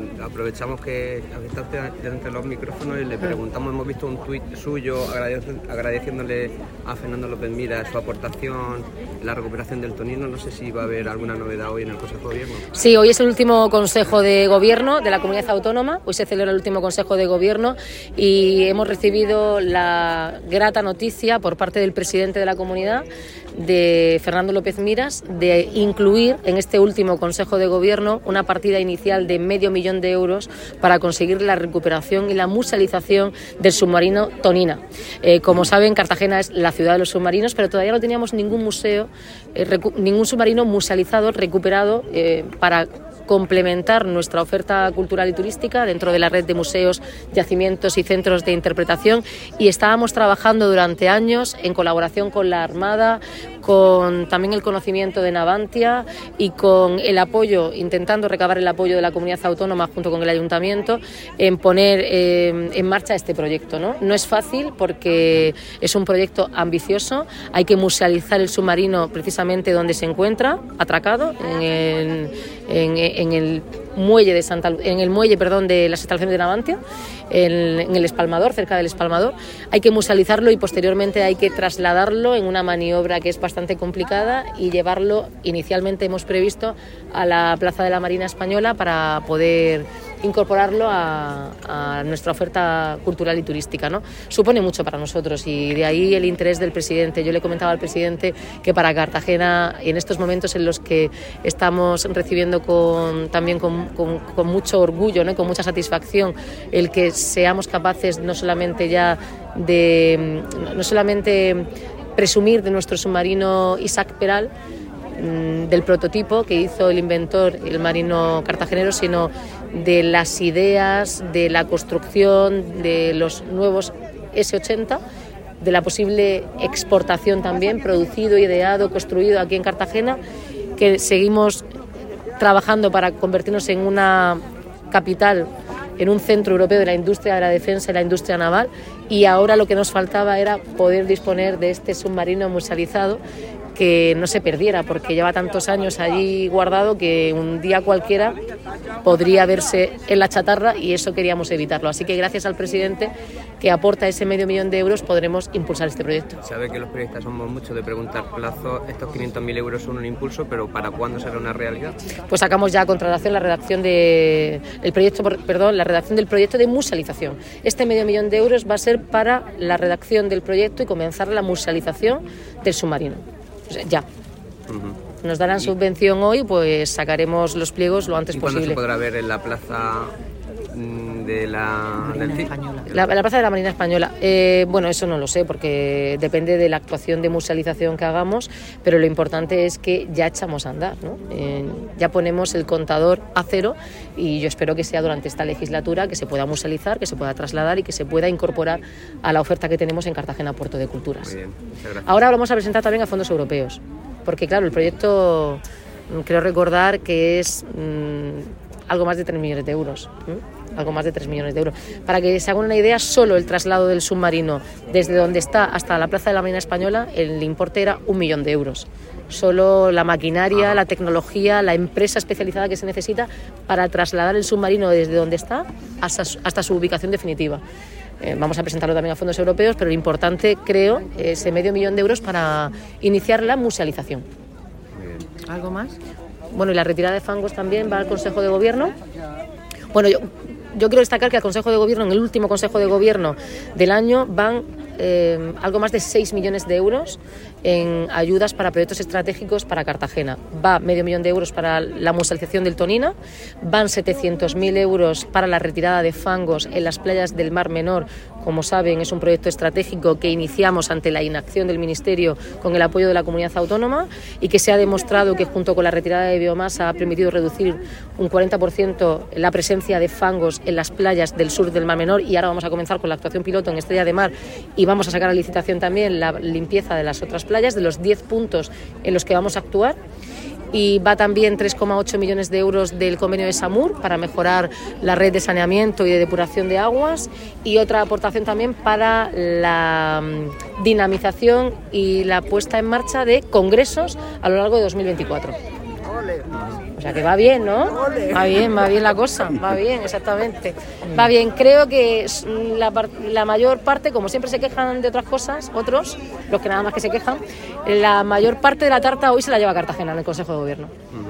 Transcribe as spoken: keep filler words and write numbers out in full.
aprovechamos que está usted delante de los micrófonos y le preguntamos, hemos visto un tuit suyo agradeci- agradeciéndole a Fernando López Miras su aportación en la recuperación del Tonino. No sé si va a haber alguna novedad hoy en el Consejo de Gobierno. Sí, hoy es el último Consejo de Gobierno de la Comunidad Autónoma, hoy se celebra el último Consejo de Gobierno y hemos recibido la grata noticia por parte del presidente de la comunidad, de Fernando López Miras, de incluir en este último Consejo de Gobierno una partida inicial de medio millón de euros para conseguir la recuperación y la musealización del submarino Tonina. Eh, como saben, Cartagena es la ciudad de los submarinos, pero todavía no teníamos ningún museo, eh, recu- ningún submarino musealizado, recuperado eh, para complementar nuestra oferta cultural y turística dentro de la red de museos, yacimientos y centros de interpretación, y estábamos trabajando durante años en colaboración con la Armada, con también el conocimiento de Navantia y con el apoyo, intentando recabar el apoyo de la comunidad autónoma junto con el ayuntamiento en poner eh, en marcha este proyecto, ¿no? No es fácil porque es un proyecto ambicioso, hay que musealizar el submarino precisamente donde se encuentra, atracado, en el, en, en el muelle de Santa Lu- en el muelle, perdón, de las instalaciones de Navantia, en, en el espalmador, cerca del espalmador. Hay que musealizarlo y posteriormente hay que trasladarlo en una maniobra que es bastante complicada y llevarlo, inicialmente hemos previsto, a la Plaza de la Marina Española para poder incorporarlo a, a nuestra oferta cultural y turística, ¿no? Supone mucho para nosotros y de ahí el interés del presidente. Yo le comentaba al presidente que para Cartagena, en estos momentos en los que estamos recibiendo con, también con, con, con mucho orgullo, ¿no? Con mucha satisfacción, el que seamos capaces no solamente ya de no solamente presumir de nuestro submarino Isaac Peral, del prototipo que hizo el inventor, el marino cartagenero, sino de las ideas, de la construcción de los nuevos ese ochenta, de la posible exportación también, producido, ideado, construido aquí en Cartagena, que seguimos trabajando para convertirnos en una capital, en un centro europeo de la industria de la defensa y la industria naval, y ahora lo que nos faltaba era poder disponer de este submarino musealizado que no se perdiera, porque lleva tantos años allí guardado que un día cualquiera podría verse en la chatarra y eso queríamos evitarlo. Así que gracias al presidente que aporta ese medio millón de euros podremos impulsar este proyecto. Sabe que los periodistas somos muchos de preguntar plazo, estos quinientos mil euros son un impulso, pero ¿para cuándo será una realidad? Pues sacamos ya a contratación la redacción de el proyecto, perdón, la redacción del proyecto de musealización. Este medio millón de euros va a ser para la redacción del proyecto y comenzar la musealización del submarino. O sea, ya. Uh-huh. Nos darán subvención hoy, pues sacaremos los pliegos lo antes ¿Y posible. ¿Cuándo se podrá ver en la plaza de la, Marina del Española? La, la plaza de la Marina Española. Eh, bueno, eso no lo sé porque depende de la actuación de musealización que hagamos, pero lo importante es que ya echamos a andar, ¿no? Eh, ya ponemos el contador a cero y yo espero que sea durante esta legislatura que se pueda musealizar, que se pueda trasladar y que se pueda incorporar a la oferta que tenemos en Cartagena Puerto de Culturas. Muy bien, muchas gracias. Ahora vamos a presentar también a fondos europeos, porque claro, el proyecto, creo recordar que es mmm, algo más de tres millones de euros. ¿eh? algo más de tres millones de euros. Para que se hagan una idea, solo el traslado del submarino desde donde está hasta la Plaza de la Marina Española, el importe era un millón de euros. Solo la maquinaria, Ajá. la tecnología, la empresa especializada que se necesita para trasladar el submarino desde donde está hasta su, hasta su ubicación definitiva. Eh, vamos a presentarlo también a fondos europeos, pero lo importante, creo, es ese medio millón de euros para iniciar la musealización. ¿Algo más? Bueno, y la retirada de fangos también va al Consejo de Gobierno. Bueno, yo, yo quiero destacar que al Consejo de Gobierno, en el último Consejo de Gobierno del año, van eh, algo más de seis millones de euros en ayudas para proyectos estratégicos para Cartagena. Va medio millón de euros para la musealización del Tonina, van setecientos mil euros para la retirada de fangos en las playas del Mar Menor. Como saben, es un proyecto estratégico que iniciamos ante la inacción del Ministerio con el apoyo de la Comunidad Autónoma y que se ha demostrado que junto con la retirada de biomasa ha permitido reducir un cuarenta por ciento la presencia de fangos en las playas del sur del Mar Menor, y ahora vamos a comenzar con la actuación piloto en Estrella de Mar y vamos a sacar a licitación también la limpieza de las otras playas, de los diez puntos en los que vamos a actuar. Y va también tres coma ocho millones de euros del convenio de SAMUR para mejorar la red de saneamiento y de depuración de aguas, y otra aportación también para la dinamización y la puesta en marcha de congresos a lo largo de dos mil veinticuatro. ¡Ole! O sea que va bien, ¿no? Va bien, va bien la cosa, va bien, exactamente. Va bien, creo que la, la mayor parte, como siempre se quejan de otras cosas, otros, los que nada más que se quejan, la mayor parte de la tarta hoy se la lleva Cartagena en el Consejo de Gobierno.